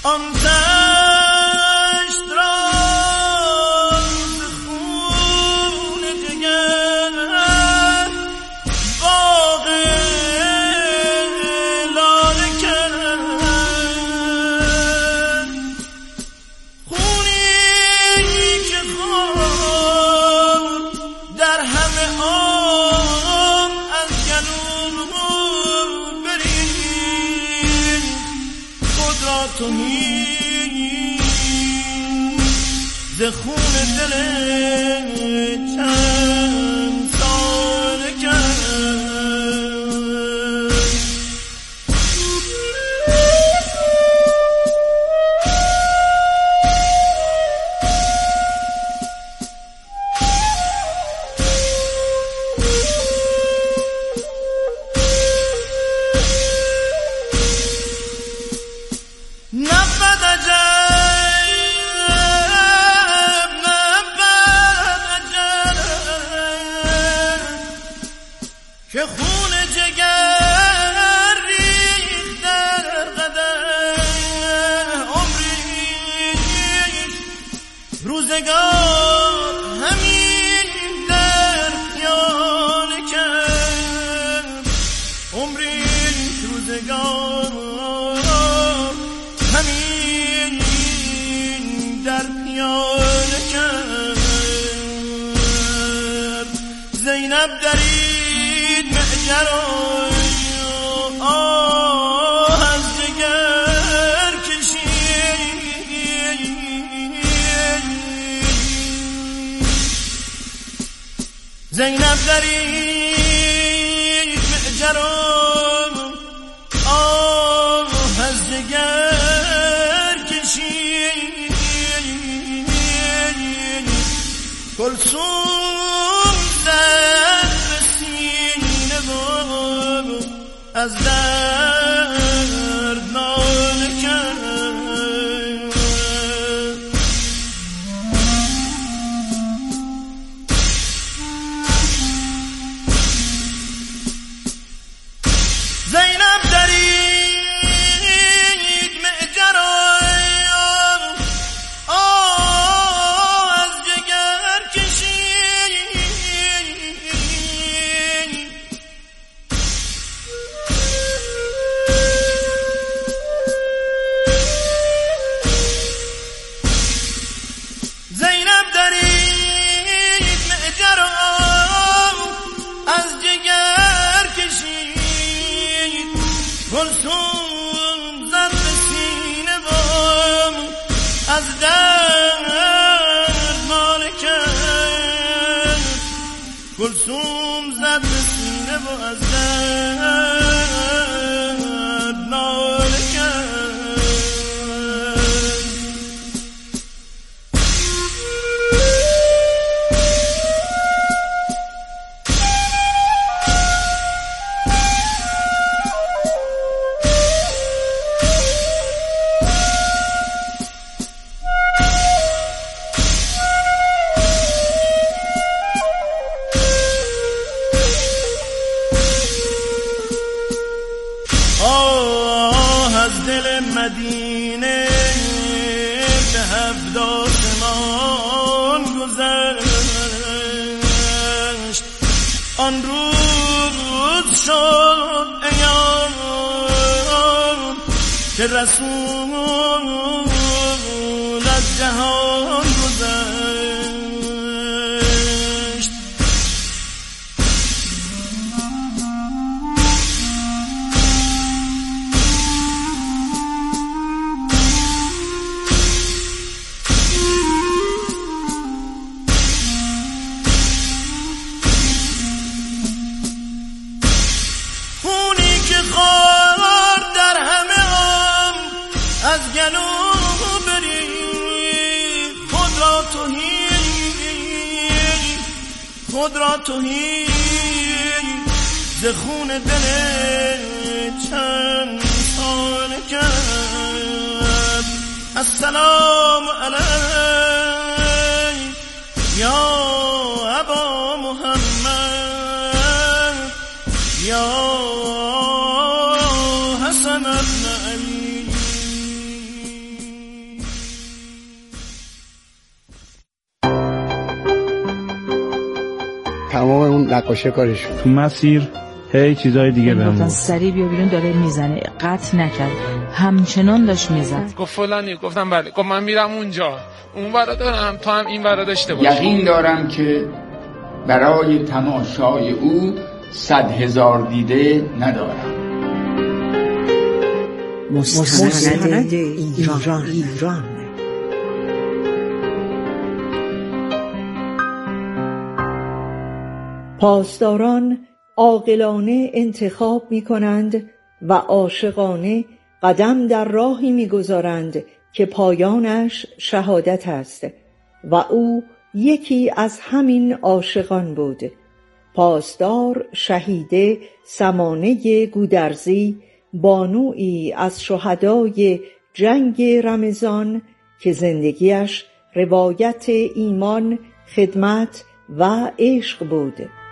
آن دشت را ز خون جگر باغ لاله کرد. خونی که خورد در همه عام از گلو برید، خود را تهی ز خون دل چند ساله کرد. نبود عجب که خون جگر ریخت در قدم. عمری روزگار همین در پیاله کرد. عمری روزگار همین در پیاله کرد. زینب درید معجر آه از جگر کشید. زینب درید معجر آه از جگر کشید. کلثوم زد به سینه و از درد ناله کرد. زینب درید معجر از جگر کشید. زینب درید معجر از جگر کشید. کلثوم زد به سینه و از درد ناله کرد. کلثوم زد به سینه و از درد ناله کرد. آه از دل مدینه به 7 آسمان گذشت. آن روز شد عیان که رسول از جهان گذشت. خار در همه عام از گلو برید، خود را تهی ز خون دل چند ساله کرد. السلام علیک یا ابا محمد یا حسن ابن علی. تمام اون نقاشی کارش تو مسیر هی چیزای دیگه بهم سریع بیا بیرون داره میزنه، قطع نکرد، همچنان داشت میزد. گفت فلانی، گفتم بله. گفت من میرم اونجا، اون ورا دارم، تو هم این ورا داشته باشی. یقین دارم که برای تماشای او 100,000 دیده ندارم. مستند ایران. پاسداران عاقلانه انتخاب می‌کنند و عاشقانه قدم در راهی می‌گذارند که پایانش شهادت است و او یکی از همین عاشقان بود. پاسدار شهیده سمانه گودرزی، بانویی از شهدای جنگ رمضان که زندگیش روایت ایمان، خدمت و عشق بود.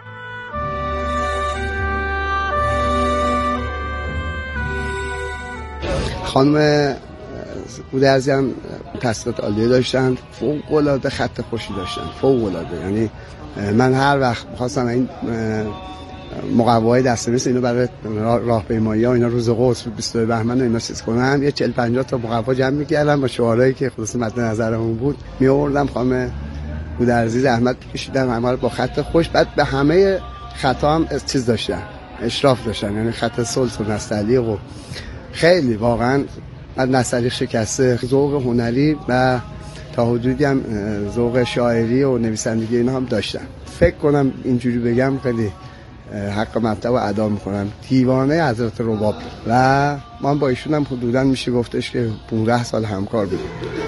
خانم گودرزی هم تحصیلات عالیه داشتن، فوق‌العاده خط خوشی داشتن، فوق‌العاده. یعنی من هر وقت می‌خواستم این مقوای دسته مثل اینو برای راهپیمایی ها اینا روز قدس 22 بهمن اینا چیز کنم، یه 40-50 تا مقوا جمع می‌کردم با شعارهایی که خلاص مد نظرمون بود می‌آوردم. خانم گودرزی زحمت می‌کشیدن همه رو با خط خوش، بعد به همه خطا هم چیز داشتن، اشراف داشتن، یعنی خط سلس و نستعلیق و خیلی واقعا بعد نستعلیق شکسته، ذوق هنری و تا حدودی هم ذوق شاعری و نویسندگی اینا هم داشتن. فکر کنم اینجوری بگم خیلی حق مطلب رو ادا میکنم. دیوانه حضرت رباب و من با ایشون هم حدوداً میشه گفتش که 15 سال همکار بودیم.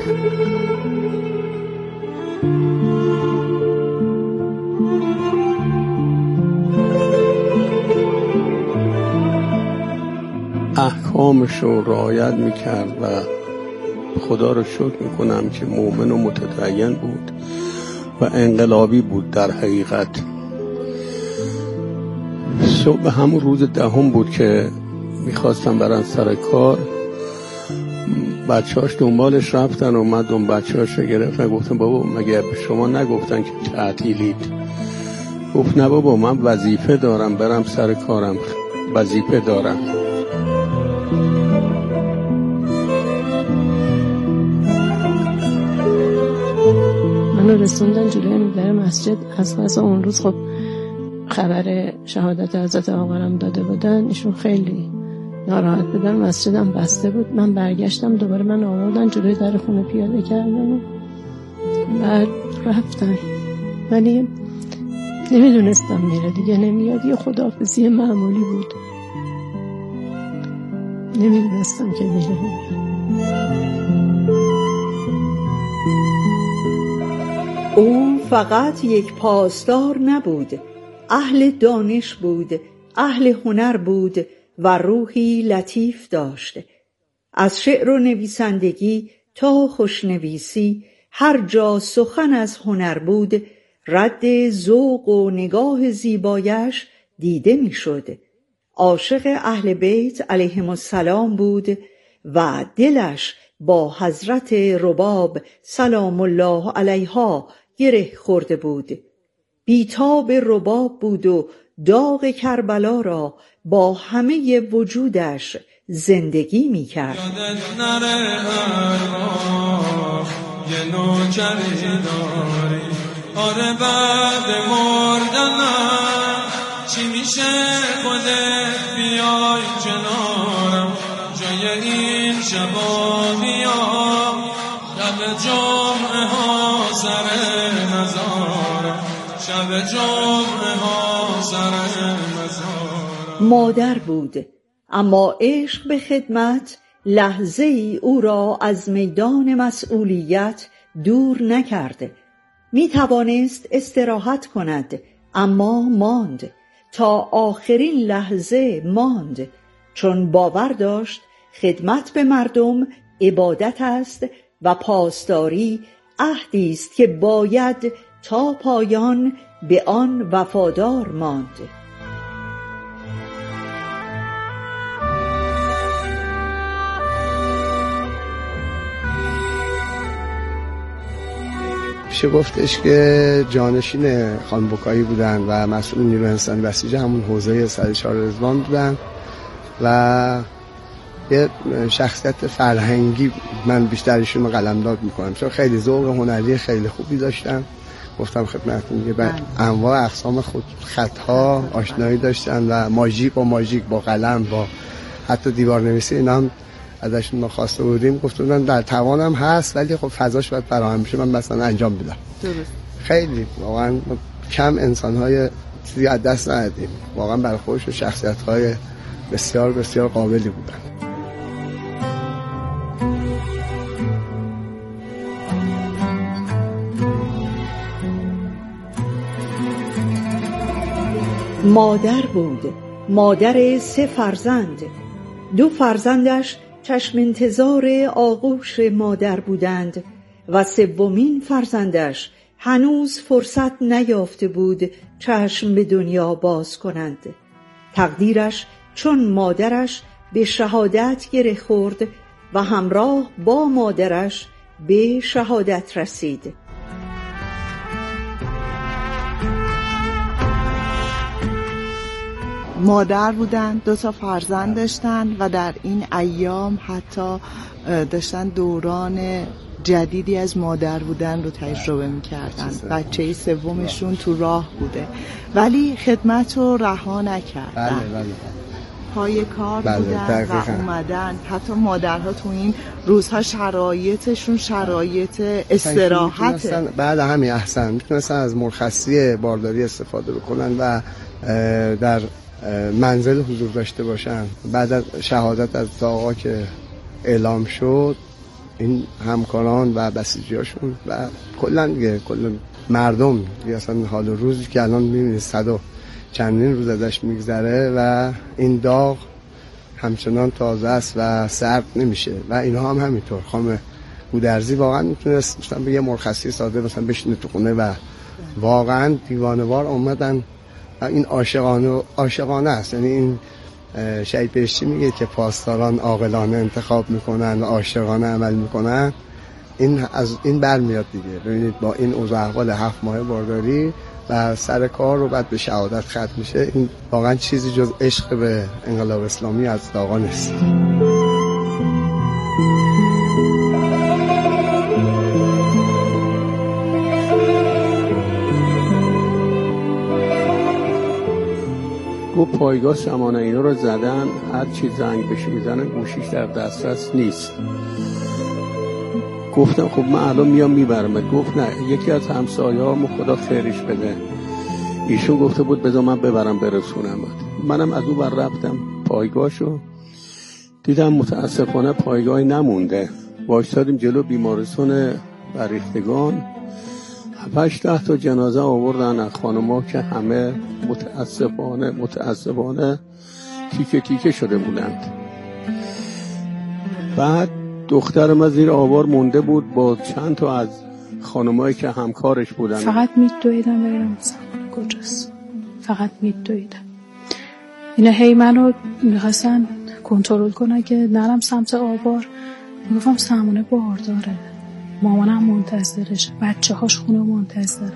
احکامش رو رعایت میکرد و خدا رو شکر میکنم که مؤمن و متدین بود و انقلابی بود. در حقیقت صبح همون روز 10 بود که میخواستم برن سر کار، بچه‌هاش دنبالش رفتن و من بچه‌هاش رو گرفتم، گفتم بابا مگه به شما نگفتن که تعطیلید؟ گفت نه بابا من وظیفه دارم برم سر کارم، وظیفه دارم. منو رسوندن جلوی در مسجد. از پس اون روز خب خبر شهادت حضرت آقارم داده بودن، ایشون خیلی ناراحت بودن، مسجدم بسته بود. من برگشتم دوباره من آوردن جلوی در خونه پیاده کردن و بعد رفتن، ولی نمیدونستم میره دیگه نمیاد، یه خداحافظی معمولی بود، نمیدونستم که میره. او فقط یک پاسدار نبود، اهل دانش بود، اهل هنر بود و روحی لطیف داشت. از شعر و نویسندگی تا خوشنویسی هر جا سخن از هنر بود رد ذوق و نگاه زیبایش دیده میشد. عاشق اهل بیت علیهم السلام بود و دلش با حضرت رباب سلام الله علیها گره خورده بود. بیتاب رباب بود و داغ کربلا را با همه وجودش زندگی می کرد. آره بعد مردنم چی میشه خودت بیای کنارم، جای این شبا بیام شب جمعه ها سر مزارم، شب جمعه ها سر مزارم. مادر بود، اما عشق به خدمت لحظه ای او را از میدان مسئولیت دور نکرد. می توانست استراحت کند اما ماند، تا آخرین لحظه ماند، چون باور داشت خدمت به مردم عبادت است و پاسداری عهدی است که باید تا پایان به آن وفادار ماند. میشه گفتش که جانشین خانم بکایی بودن و مسئول نیروی انسانی بسیج همون حوزه سرشار رضوان بودن و یه شخصیت فرهنگی من بیشتر ایشون رو قلمداد میکنم چون خیلی ذوق هنری خیلی خوبی داشتن. گفتم خدمتتون که انواع اقسام خطها آشنایی داشتن و ماژیک با قلم با حتی دیوار نویسی اینا هم ازشون ما خواسته بودیم، گفتن در توانم هست ولی خب فضاش باید فراهم بشه من مثلا انجام بدم. درست. خیلی واقعا کم انسان‌های چیزی از دست ندادیم، واقعا برای خودشون شخصیت‌های بسیار بسیار قابلی بودن. مادر بود، مادر 3 فرزند. 2 فرزندش چشم انتظار آغوش مادر بودند و 3مین فرزندش هنوز فرصت نیافته بود چشم به دنیا باز کنند. تقدیرش چون مادرش به شهادت گره خورد و همراه با مادرش به شهادت رسید. مادر بودن، 2 فرزند داشتن و در این ایام حتی داشتن دوران جدیدی از مادر بودن رو تجربه می‌کردن. بچه 3مشون تو راه بوده ولی خدمت رو رها نکردن. بله. پای کار بودن و اومدن. حتی مادرها تو این روزها شرایطشون شرایط استراحته. بعد همین احسن میتونستن از مرخصی بارداری استفاده بکنن و در منزل حضور داشته باشن. بعد از شهادت از آقا که اعلام شد این همکاران و بسیجیاشون و کلا مردم اصلا حال و روزی که الان می‌بینید 100 و چندین روز ازش میگذره و این داغ همچنان تازه است و سرد نمیشه و اینا هم همینطور. خانم گودرزی واقعا میتونست مثلا به یه مرخصی ساده مثلا بشینه تو خونه و واقعا دیوانه‌وار اومدن. این عاشقانه است، یعنی این شهید بهشتی میگه که پاسداران عاقلانه انتخاب میکنن و عاشقانه عمل میکنن. این از این برمیاد دیگه. ببینید با این اوضاع احوال 7 ماه بارداری و سر کار رو بعد به شهادت ختم میشه، این واقعا چیزی جز عشق به انقلاب اسلامی از آقا نیست. گفت پایگاه سمانه اینا رو زدن، هر چی زنگ بشه میزنن گوشیش در دسترس نیست. گفتم خب من الان میام میبرم. گفت نه، یکی از همسایه‌هامو خدا خیرش بده ایشون گفته بود بذار من ببرم برسونم. منم از اون بر رفتم پایگاهشو دیدم متاسفانه پایگاهی نمونده. وایسادیم جلو بیمارستان بریختگان، 8 تا جنازه آوردن از خانم‌ها که همه متاسفانه تیکه شده بودند. بعد دخترم از زیر آوار مونده بود با چند تا از خانم‌هایی که همکارش بودن. فقط میدویدم ببینم سمانه کجاست، فقط میدویدم. اینا هی منو میخواستن کنترل کنن که نرم سمت آوار. میگفتم سمانه بارداره، مامانم منتظرش، بچه هاش خونه منتظرن.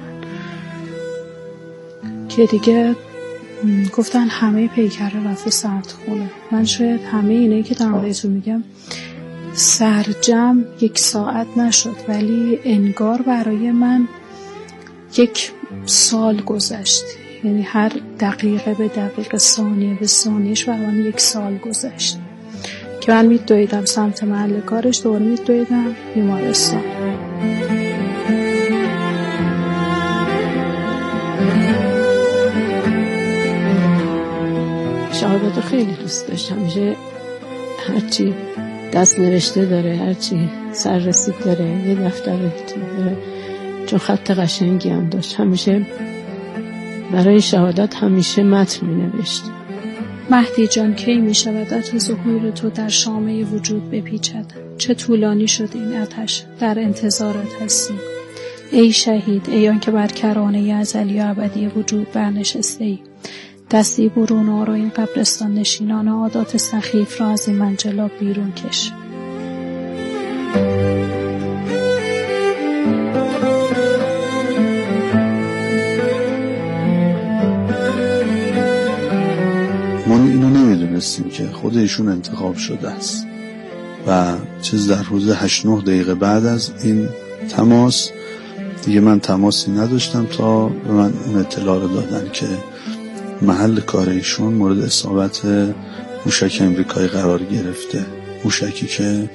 که دیگه گفتن همه پیکره رفته سردخونه. من شاید همه اینایی که دارم بهتون میگم سرجم 1 ساعت نشد ولی انگار برای من 1 سال گذشت. یعنی هر دقیقه به دقیقه، ثانیه به ثانیهش برای من 1 سال گذشت که من میدویدم سمت محل کارش، دوباره میدویدم بیمارستان. شهادت رو خیلی دوست داشت. همیشه هرچی دست نوشته داره، هرچی سررسید داره، یه دفتر داره، چون خط قشنگی هم داشت. همیشه برای شهادت همیشه متن می نوشت. مهدی جان کی می شود ظهور تو در شامه وجود بپیچد؟ چه طولانی شد این آتش، در انتظارت هستیم ای شهید، ای آن که بر کرانه ازلی و ابدی وجود برنشسته ای. دستی برون آرو این قبرستان نشینان، عادات سخیف را از این منجلاب بیرون کش. گرفتیم که خود ایشون انتخاب شده است و چیز در حدود 8-9 دقیقه بعد از این تماس دیگه من تماسی نداشتم تا به من اون اطلاع رو دادن که محل کار ایشون مورد اصابت موشک امریکایی قرار گرفته، موشکی که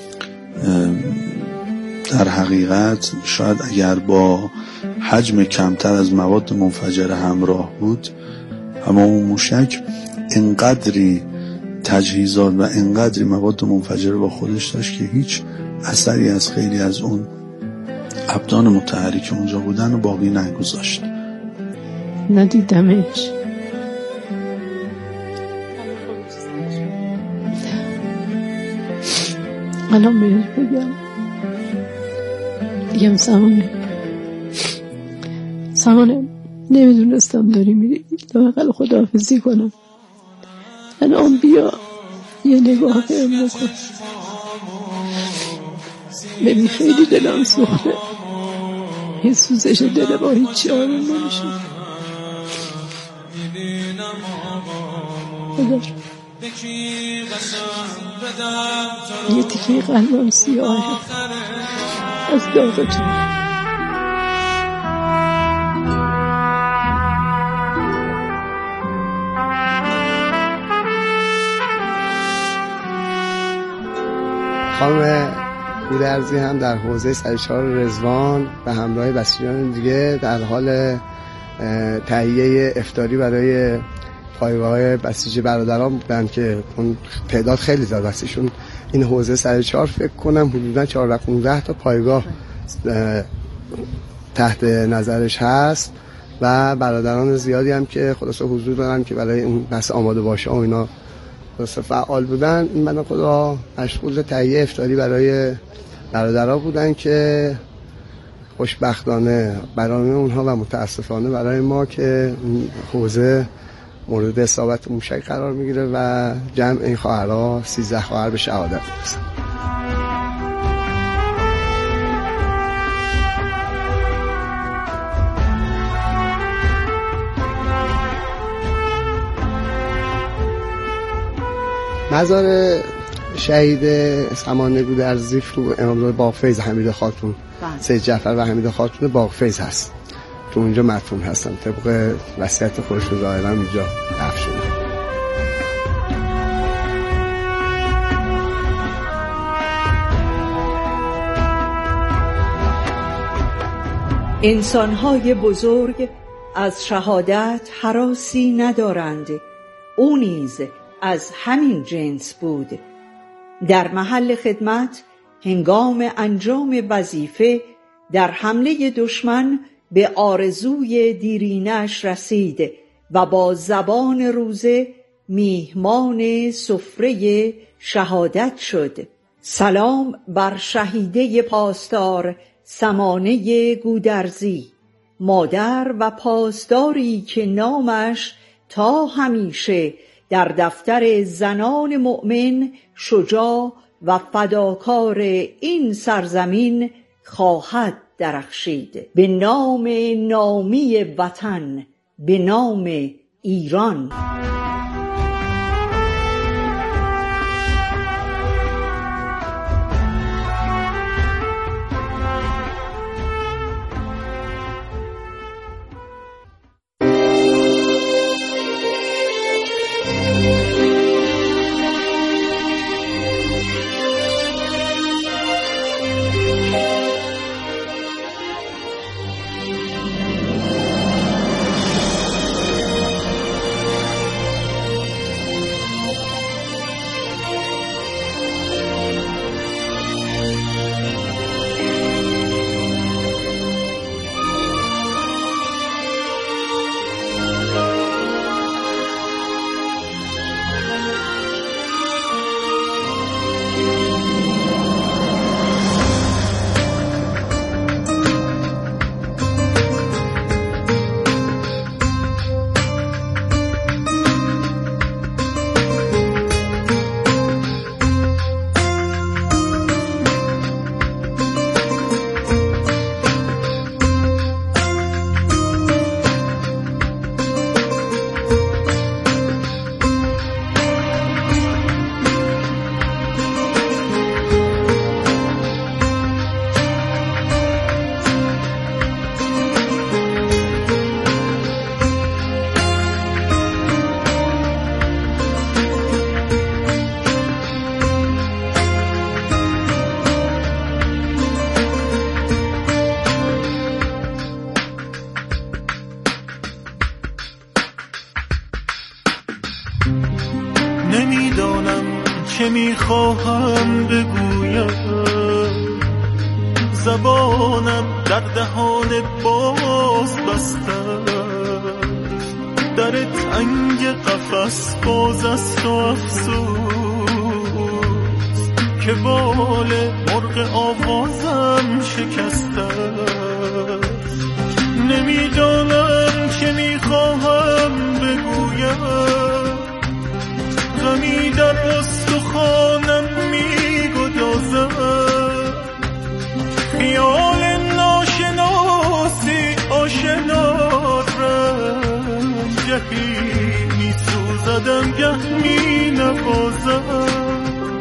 در حقیقت شاید اگر با حجم کمتر از مواد منفجره همراه بود، اما اون موشک انقدری تجهیزات و انقدری مواد منفجره با خودش داشت که هیچ اثری از خیلی از اون ابدان متحرک اونجا بودن و باقی نگذاشت. ندیدمش. الان بگم سمانه نمیدونستم داری میری، لااقل خداحافظی کنم. الان بیا یه نگاه بهم بکن. ببین خیلی دلم سوخته، یه سوزش دل با هیچی آروم نمیشه. یه تیکه قلبم سیاهه از داغ تو. خانم گودرزی هم در حوزه سرشار رضوان به همراه بسیجان دیگه در حال تهیه افطاری برای پایگاه بسیج برادران بودن که اون تعداد خیلی زیاد هستشون. این حوزه سرشار فکر کنم حدودا 14-15 تا پایگاه تحت نظرش هست و برادران زیادی هم که خلاصه حضور دارن که برای اون بحث آماده باشه و اینا فعال بودن. این بنا خدا مشغول تهیه افطاری برای برادرها بودن که خوشبختانه برای اونها و متاسفانه برای ما که حوزه مورد اصابت موشک قرار میگیره و جمع این خواهرها 13 خواهر به شهادت میرسن. مزار شهید سمانه گودرزی رو امامزاده باغفیض حمیده خاتون سید جعفر و حمیده خاتون باغفیض هست که اونجا مدفون هستن طبق وصیت خودشون ظاهرا اونجا دفن شده. انسان‌های بزرگ از شهادت هراسی ندارند، او نیز از همین جنس بود. در محل خدمت هنگام انجام وظیفه در حمله دشمن به آرزوی دیرینش رسید و با زبان روزه میهمان سفره شهادت شد. سلام بر شهیده پاسدار سمانه گودرزی، مادر و پاسداری که نامش تا همیشه در دفتر زنان مؤمن شجاع و فداکار این سرزمین خواهد درخشید. به نام نامی وطن، به نام ایران. جانم در دهان باز بسته، در تنگ قفس باز است و افسوس که بال مرغ آوازم شکسته. نمیدانم چه میخواهم بگویم، غمی در استخوانم میگدازد، خیال ناشناسی آشنا رنج گهی میسوزدم گه مینوازم.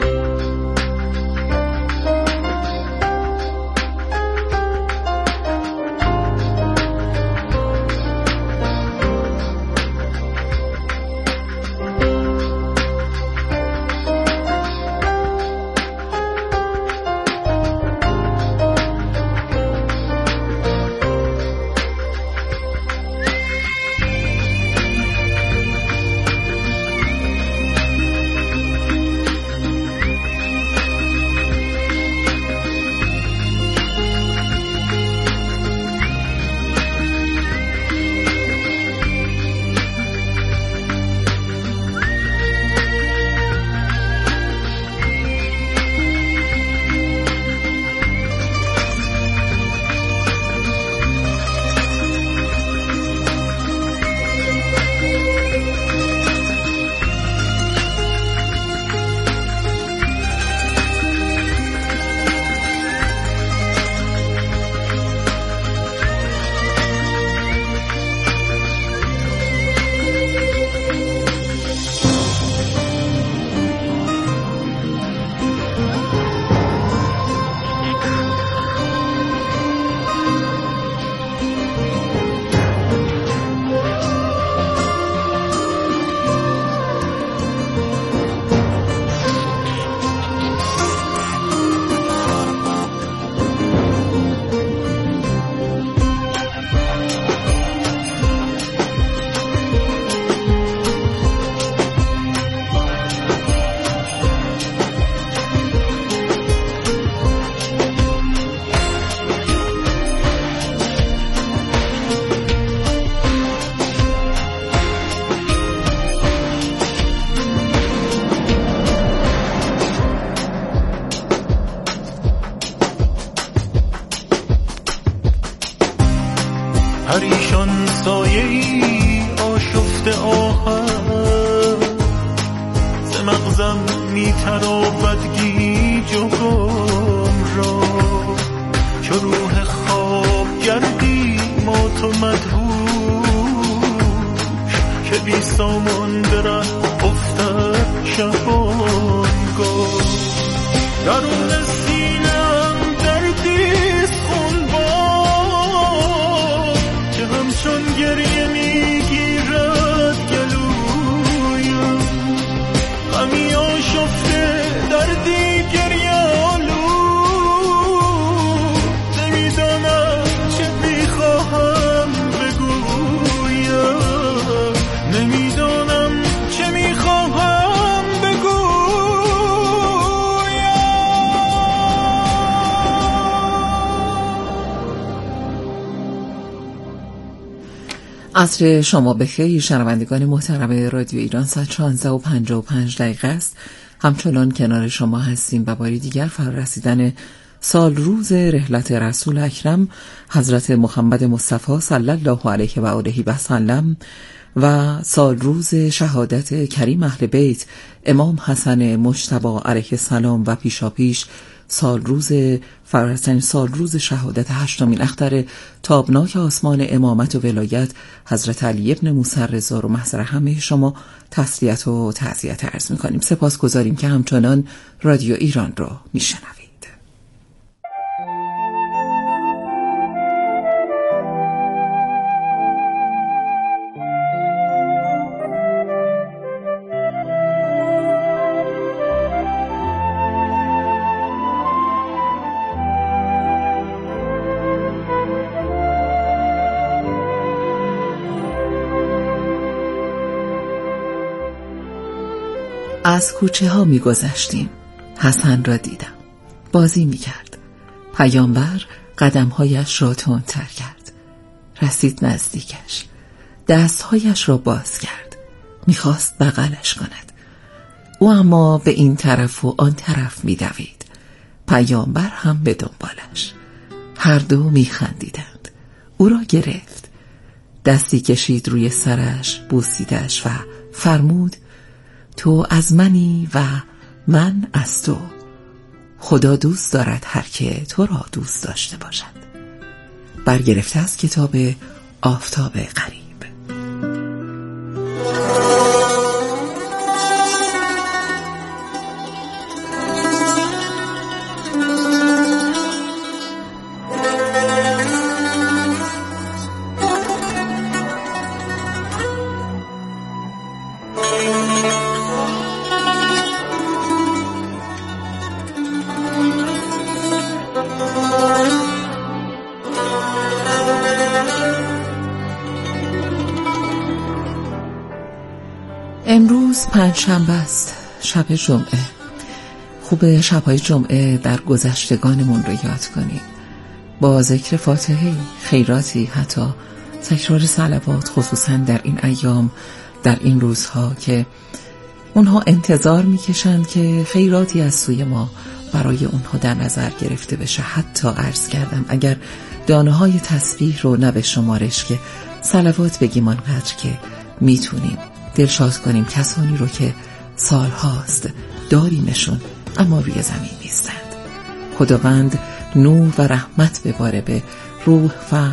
پریشان سایه‌ای آشفته آهن، ز مغزم می‌تراود گیج و گم را، چو روح خواب گردی مات و مدهوش، که بی سامان به ره افتد شبانگاه. درون سینه‌ام دردیست خونبار، که همچون گریه میگیرد گلویم، غمی آشفته دردی گریه آلود، نمیدانم چه میخواهم بگویم، نمیدانم چه میخواهم بگویم. عصر شما بخیر شنوندگان محترم رادیو ایران. ساعت 16:55 است. همچنان کنار شما هستیم و باری دیگر فرارسیدن سال روز رحلت رسول اکرم حضرت محمد مصطفی صلی الله علیه و آله و سلم و سال روز شهادت کریم اهل بیت امام حسن مجتبی علیه السلام و پیشاپیش سال روز شهادت هشتمین اختر تابناک آسمان امامت و ولایت حضرت علی ابن موسی رضا رو محضر همه شما تسلیت و تعزیت عرض می‌کنیم. سپاسگزاریم که همچنان رادیو ایران رو میشنوید. از کوچه ها می گذشتیم. حسن را دیدم. بازی می کرد. پیامبر قدمهایش را تندتر کرد. رسید نزدیکش، دستهایش را باز کرد، میخواست بغلش کند. او اما به این طرف و آن طرف میدوید. پیامبر هم به دنبالش. هر دو میخندیدند. او را گرفت، دستی کشید روی سرش، بوسیدش و فرمود تو از منی و من از تو. خدا دوست دارد هر که تو را دوست داشته باشد. برگرفته از کتاب آفتاب غریب. امروز پنجشنبه است، شب جمعه. خوبه شبهای جمعه در گذشتگانمون رو یاد کنیم، با ذکر فاتحه، خیراتی، حتی تکرار صلوات، خصوصا در این ایام، در این روزها که اونها انتظار میکشند که خیراتی از سوی ما برای اونها در نظر گرفته بشه. حتی عرض کردم اگر دانه های تسبیح رو نه به شمارش که صلوات بگیم آنقدر که میتونیم، دلشاد کنیم کسانی رو که سالهاست داریمشون اما روی زمین نیستند. خداوند نور و رحمت بباره به روح و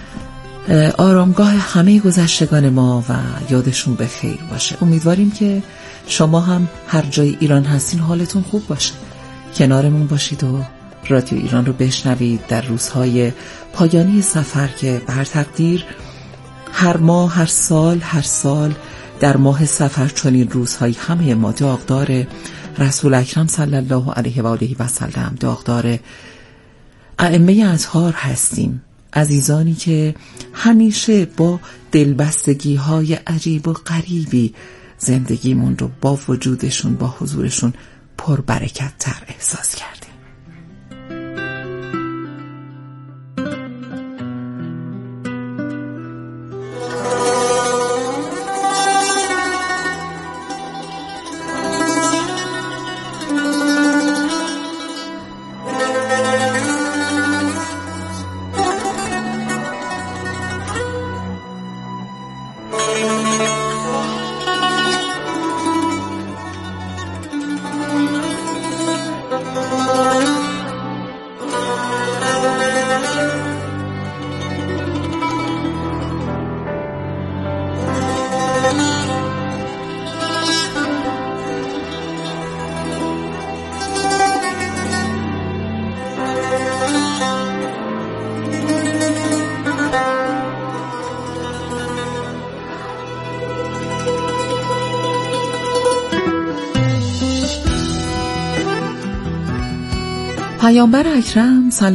آرامگاه همه گذشتگان ما و یادشون به خیر باشه. امیدواریم که شما هم هر جای ایران هستین حالتون خوب باشه، کنارمون باشید و رادیو ایران رو بشنوید در روزهای پایانی سفر که بر تقدیر هر ماه، هر سال در ماه سفر چنین روزهایی همه ما داغدار رسول اکرم صلی الله علیه و آله و سلم، داغدار ائمه اطهار هستیم، عزیزانی که همیشه با دلبستگی های عجیب و غریبی زندگیمون رو با وجودشون، با حضورشون پربرکت تر احساس کردیم. پیامبر اکرم صلی